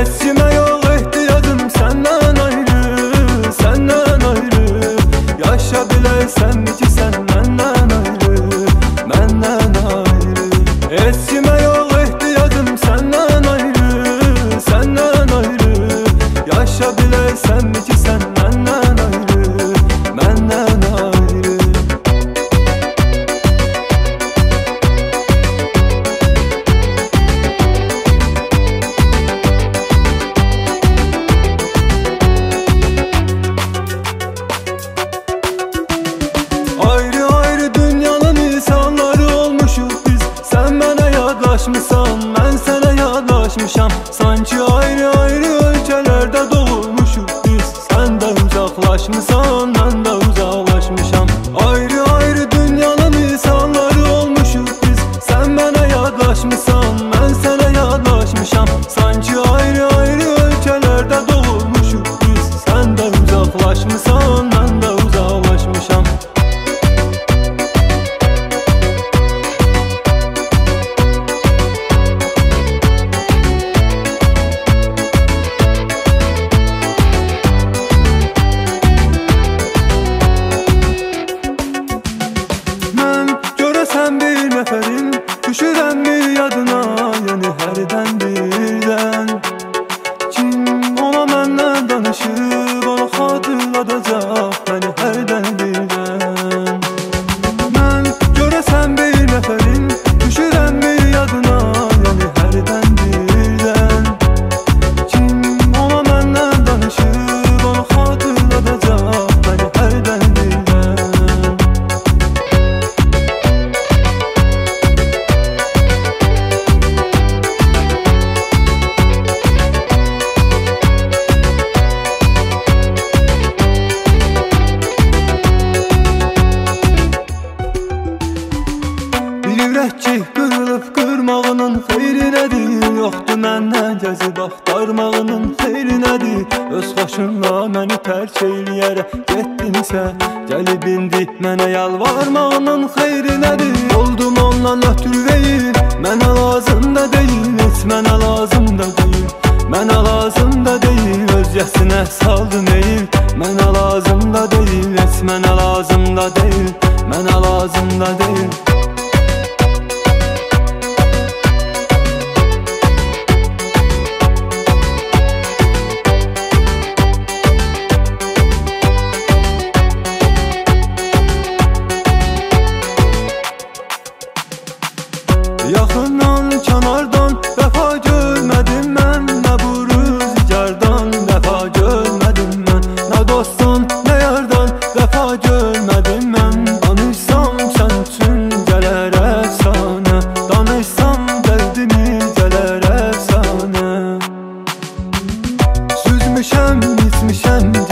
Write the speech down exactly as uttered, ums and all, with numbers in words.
Esime yok ihtiyacım senden ayrı, senden ayrı. Yaşa bilərsən ki sen menden ayrı, menden ayrı. Esime yok ihtiyacım senden ayrı, senden ayrı. Yaşa bilərsən ki sen menden ayrı, menden ayrı. Ayrı ayrı dünyanın insanları olmuşuz biz. Sen bana yadlaşmışsan, ben sana yadlaşmışam. Sanki ayrı ayrı ölçelerde doğulmuşuz biz. Sen de uzaklaşmışsan, ben de uzaklaşmışam. Ayrı ayrı dünyanın insanları olmuşuz biz. Sen bana yadlaşmışsan, ben sana yadlaşmışam. Sanki ayrı ayrı ölçelerde doğulmuşuz biz. Sen de uzaklaşmışsan, ben de uzaklaşmışam. Görəsən bir nəfərin düşürəm bir yadına, yəni hərdən birdən. Kim ona məndən danışıb, onu xatırladacaq məni hərdən birdən. Mən görəsən bir nəfərin düşürəm bir yadına, yəni hərdən birdən. Kim ona məndən danışıb, onu xatırladacaq məni hərdən birdən. Ürək ki, qırılıb qırmağının xeyri nədir? Yoxdur məndən gəzib axtarmağının xeyri nədir? Öz xoşunla məni tərk eyləyərək getdinsə, gəlib indi mənə yalvarmağının xeyri nədir? Oldum ondan ötürü deyil, mənə lazım da deyil, heç mənə lazım da deyil. Mənə lazım da deyil, özgəsinə saldım eyil. Mənə lazım da deyil, heç mənə lazım da deyil. Mənə lazım da deyil. Yaxından, kənardan vəfa görmədim mən, nə bu rüzgardan vəfa görmədim mən. Nə dostdan, nə yardan vəfa görmədim mən. Danışsam sən üçün gələr əfsanə, danışsam dərdimi gələr əfsanə. Süzmüşəm, içmişəm